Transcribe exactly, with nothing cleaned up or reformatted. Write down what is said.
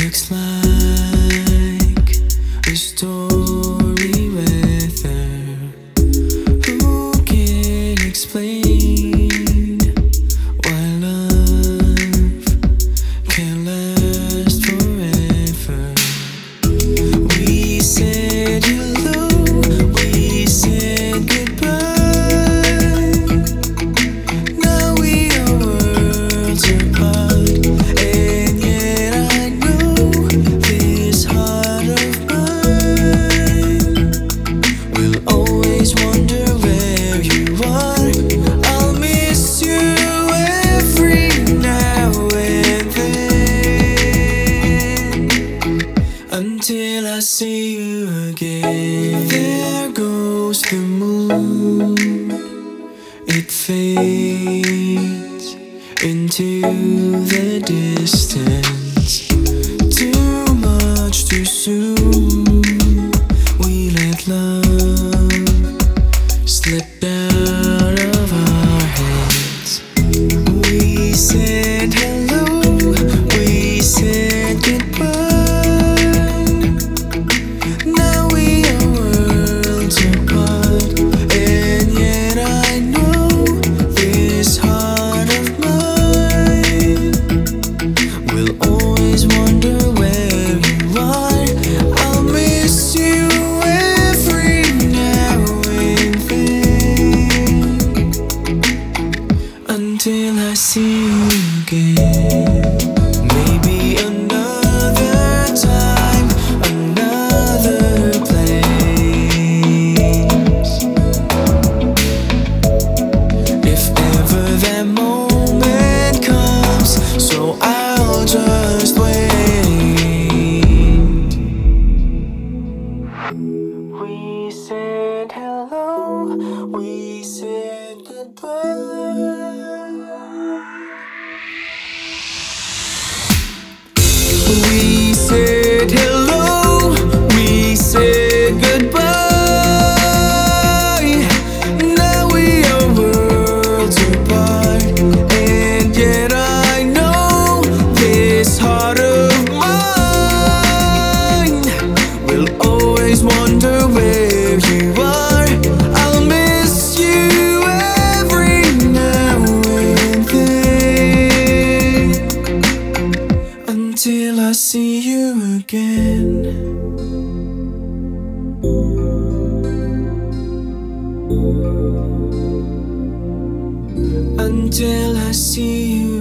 looks like a story with her. Who can explain why love can last forever? We said hello, we said goodbye. Now we are worlds apart, and yet I know this heart of mine will always wonder where you are. I'll miss you every now and then, until I see you again. There goes the moon, it fades into the distance. Too much too soon, we let love slip out of our hands. We said hello, we said goodbye. Now we are worlds apart, and yet I know this heart of mine will always wonder where you are. I'll miss you every now and then, until I see you again. Maybe another time, another place. If ever that moment comes, so I'll just wait. We said hello, we said goodbye. We said hello, we said goodbye. Now we are worlds apart, and yet I know this heart of mine will always wonder where you are. I'll miss you every now and then, until I see you again. Until I see you